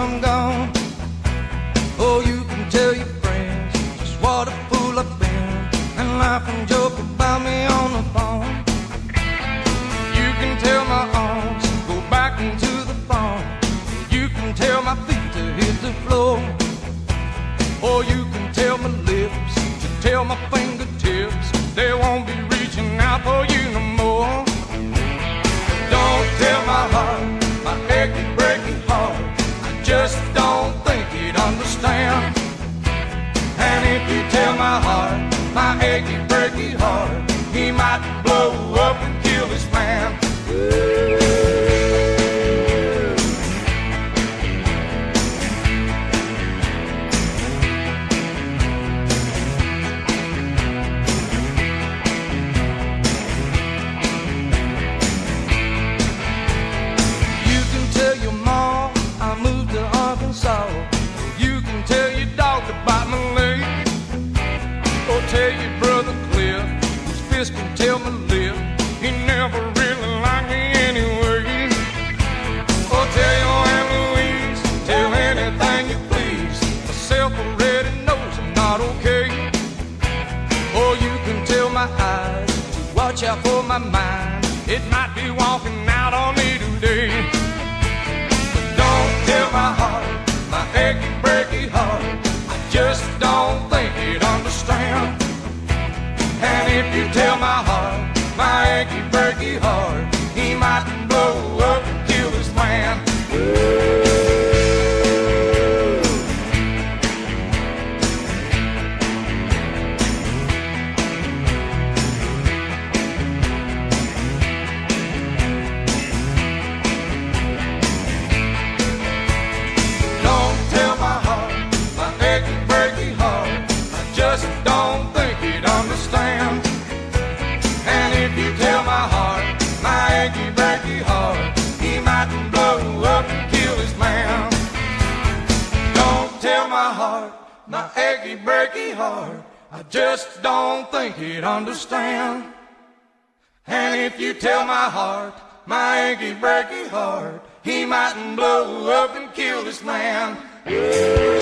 I'm gone. Oh, you can tell your friends just what a fool I've been, and laugh and joke about me on the phone. You can tell my arms go back into the phone. You can tell my feet to hit the floor. Or you can tell my lips to tell my fingertips they won't be reaching out for you no more. Don't tell my heart, my achy, breaky heart, I just don't think he'd understand. And if you tell my heart, my achy, breaky heart, he might blow up and kill this man. You can tell your dog about my leg, or tell your brother Cliff, whose fist can tell my lip he never really liked me anyway. Or tell your Aunt Louise, tell anything you please, myself already knows I'm not okay. Or you can tell my eyes to watch out for my mind, it might be walking out on me today. But don't tell my heart, my achy, breaky heart, I just don't think he'd understand. And if you tell my heart, my achy, breaky heart, he might blow up and kill this man. And if you tell my heart, my achy, breaky heart, he might blow up and kill this man. Don't tell my heart, my achy, breaky heart, I just don't think he'd understand. And if you tell my heart, my achy, breaky heart, he might blow up and kill this man.